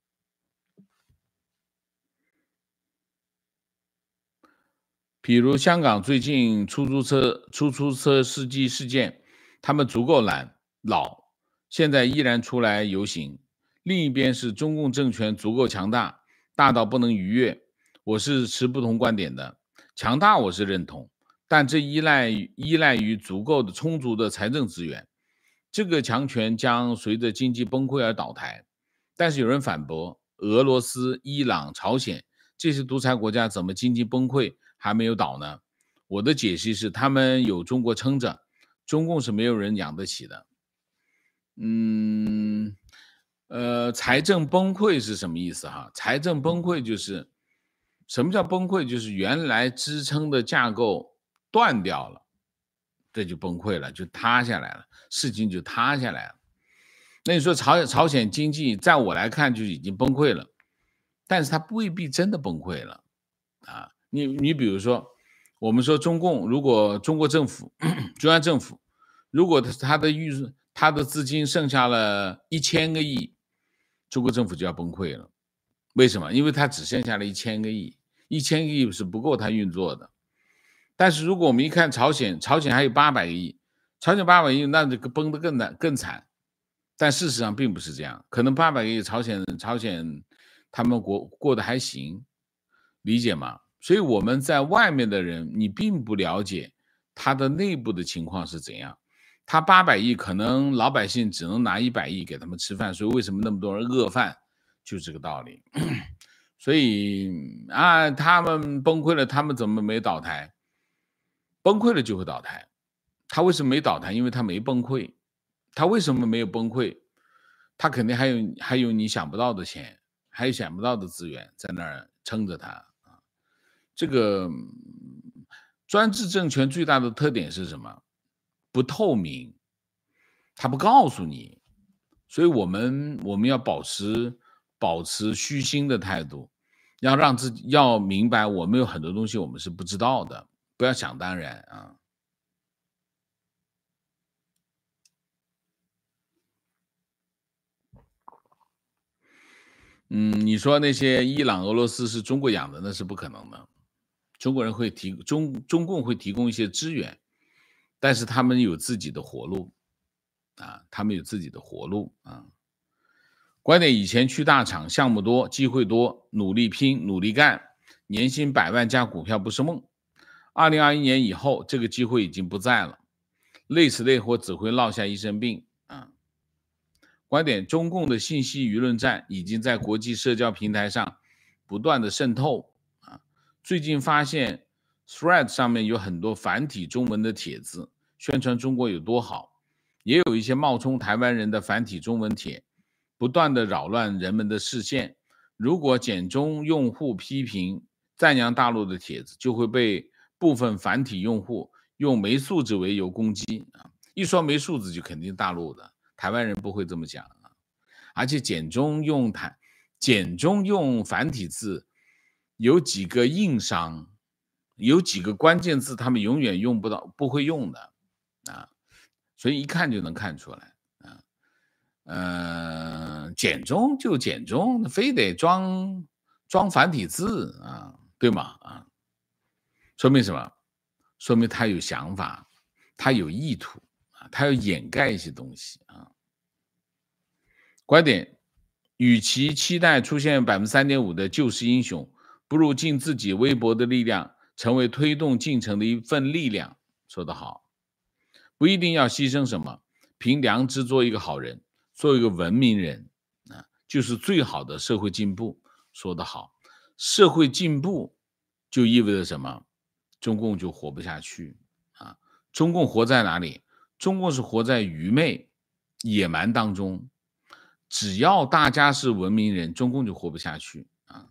比如香港最近出租车出租车司机事件，他们足够懒老，现在依然出来游行。另一边是中共政权足够强大，大到不能逾越。我是持不同观点的，强大我是认同，但这依赖依赖于足够的充足的财政资源。这个强权将随着经济崩溃而倒台。但是有人反驳，俄罗斯、伊朗、朝鲜这些独裁国家怎么经济崩溃还没有倒呢？我的解析是，他们有中国撑着，中共是没有人养得起的。嗯，呃，财政崩溃是什么意思哈？财政崩溃就是什么叫崩溃？就是原来支撑的架构断掉了，这就崩溃了，就塌下来了，事情就塌下来了。那你说朝朝鲜经济，在我来看就已经崩溃了，但是它未必真的崩溃了啊。你你比如说，我们说中共，如果中国政府中央政府，如果他的预算他的资金剩下了一千个亿，中国政府就要崩溃了。为什么？因为它只剩下了一千个亿，一千个亿是不够它运作的。但是如果我们一看朝鲜，朝鲜还有八百个亿，朝鲜八百亿，那这个崩得更难更惨。但事实上并不是这样，可能八百个亿朝鲜朝鲜他们国过得还行，理解吗？所以我们在外面的人，你并不了解他的内部的情况是怎样。他八百亿，可能老百姓只能拿一百亿给他们吃饭，所以为什么那么多人饿饭，就这个道理。所以啊，他们崩溃了，他们怎么没倒台？崩溃了就会倒台。他为什么没倒台？因为他没崩溃。他为什么没有崩溃？他肯定还有还有你想不到的钱，还有想不到的资源在那儿撑着他啊。这个专制政权最大的特点是什么？不透明，他不告诉你。所以我们我们要保持保持虚心的态度，要让自己要明白，我们有很多东西我们是不知道的，不要想当然啊。嗯，你说那些伊朗、俄罗斯是中国养的，那是不可能的。中国人会提中中共会提供一些资源，但是他们有自己的活路啊，他们有自己的活路啊。观点以前去大厂，项目多，机会多，努力拼，努力干，年薪百万加股票不是梦。二零二一年以后，这个机会已经不在了，累死累活只会落下一身病啊。观点：中共的信息舆论战已经在国际社交平台上不断的渗透啊， 最近发现 Thread 上面有很多繁体中文的帖子，宣传中国有多好，也有一些冒充台湾人的繁体中文帖，不断的扰乱人们的视线。如果简中用户批评赞扬大陆的帖子，就会被部分繁体用户用没素质为由攻击。一说没素质就肯定大陆的，台湾人不会这么讲。而且简中用台简中用繁体字有几个硬伤，有几个关键字他们永远用不到，不会用的啊，所以一看就能看出来啊。呃，简中就简中，非得装装繁体字啊，对吗？啊，说明什么？说明他有想法，他有意图啊，他要掩盖一些东西啊。观点，与其期待出现 百分之三点五 的救世英雄，不如尽自己微薄的力量，成为推动进程的一份力量。说得好，不一定要牺牲什么，凭良知做一个好人，做一个文明人啊，就是最好的社会进步。说得好，社会进步就意味着什么？中共就活不下去啊！中共活在哪里？中共是活在愚昧、野蛮当中。只要大家是文明人，中共就活不下去啊！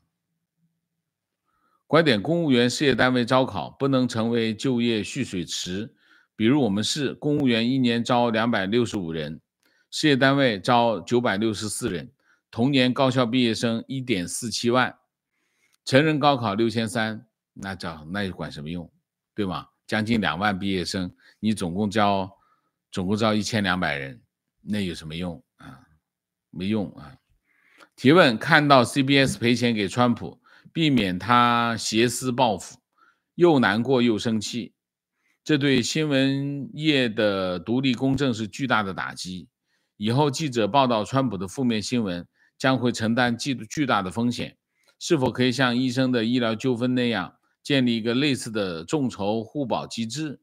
观点，公务员事业单位招考不能成为就业蓄水池。比如我们市公务员一年招两百六十五人，事业单位招九百六十四人，同年高校毕业生 一点四七万，成人高考六千三百，那招那管什么用，对吗？将近两万毕业生，你总共招总共招一千两百人，那有什么用啊？没用啊！提问，看到 C B S 赔钱给川普，避免他挟私报复，又难过又生气，这对新闻业的独立公正是巨大的打击。以后记者报道川普的负面新闻，将会承担巨大的风险。是否可以像医生的医疗纠纷那样，建立一个类似的众筹互保机制？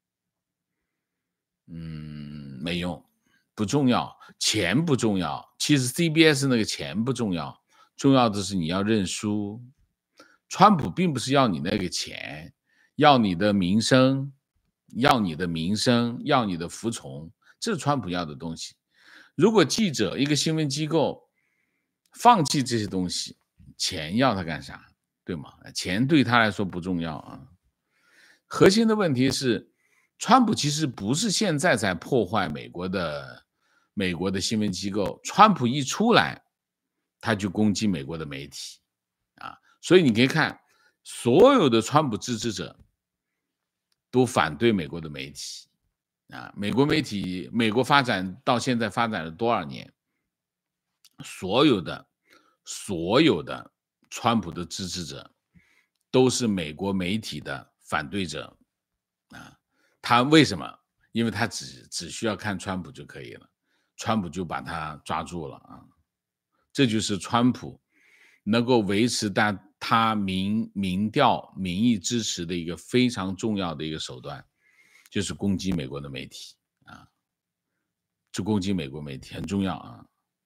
嗯，没用。不重要，钱不重要。其实 C B S 那个钱不重要，重要的是你要认输。川普并不是要你那个钱，要你的名声，要你的名声，要你的服从，这是川普要的东西。如果记者一个新闻机构放弃这些东西，钱要他干啥？对吗？钱对他来说不重要啊。核心的问题是，川普其实不是现在在破坏美国的美国的新闻机构，川普一出来，他就攻击美国的媒体啊，所以你可以看，所有的川普支持者都反对美国的媒体啊。美国媒体，美国发展到现在发展了多少年？所有的所有的川普的支持者都是美国媒体的反对者啊。他为什么？因为他只只需要看川普就可以了，川普就把他抓住了啊。这就是川普能够维持他他民民调民意支持的一个非常重要的一个手段，就是攻击美国的媒体啊，就攻击美国媒体很重要啊。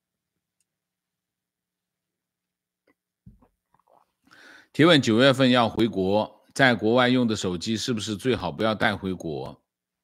提问，九月份要回国，在国外用的手机是不是最好不要带回国？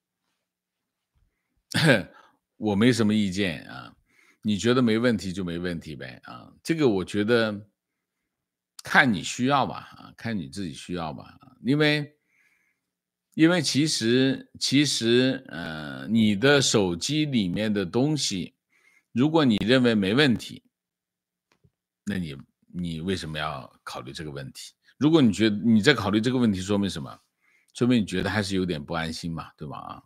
我没什么意见啊，你觉得没问题就没问题呗啊，这个我觉得看你需要吧啊，看你自己需要吧，因为因为其实其实呃，你的手机里面的东西，如果你认为没问题，那你你为什么要考虑这个问题？如果你觉得你在考虑这个问题，说明什么？说明你觉得还是有点不安心嘛，对吧？啊。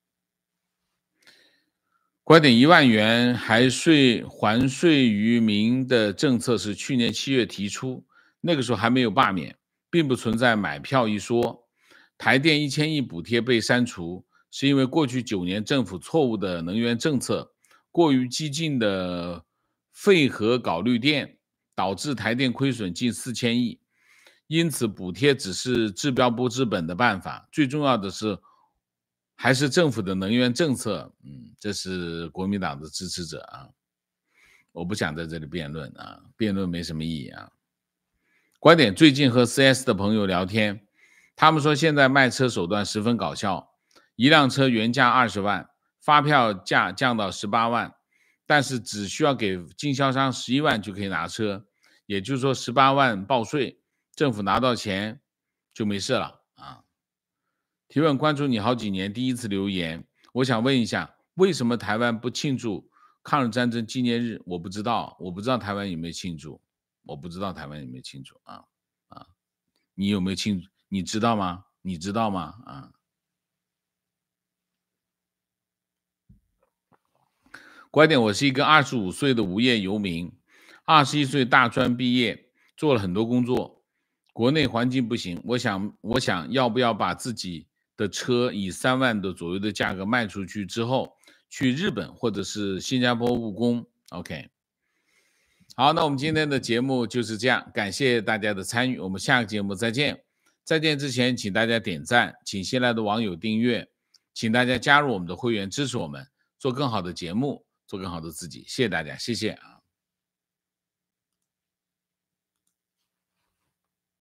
观点，一万元还税还税于民的政策是去年七月提出，那个时候还没有罢免，并不存在买票一说。台电一千亿补贴被删除，是因为过去九年政府错误的能源政策，过于激进的废核搞绿电，导致台电亏损近四千亿。因此，补贴只是治标不治本的办法，最重要的是还是政府的能源政策。嗯，这是国民党的支持者啊，我不想在这里辩论啊，辩论没什么意义啊。 观点最近和 四 S 的朋友聊天，他们说现在卖车手段十分搞笑，一辆车原价二十万，发票价降到十八万，但是只需要给经销商十一万就可以拿车，也就是说十八万报税，政府拿到钱就没事了啊。提问关注你好几年，第一次留言，我想问一下，为什么台湾不庆祝抗日战争纪念日？我不知道，我不知道台湾有没有庆祝，我不知道台湾有没有庆祝啊啊，你有没有庆祝？你知道吗？你知道吗？啊，观点，我是一个二十五岁的无业游民，二十一岁大专毕业，做了很多工作，国内环境不行，我想，我想要不要把自己的车以三万的左右的价格卖出去之后，去日本或者是新加坡务工 ？OK， 好，那我们今天的节目就是这样，感谢大家的参与，我们下个节目再见。再见之前，请大家点赞，请新来的网友订阅，请大家加入我们的会员，支持我们做更好的节目，做更好的自己。谢谢大家，谢谢啊。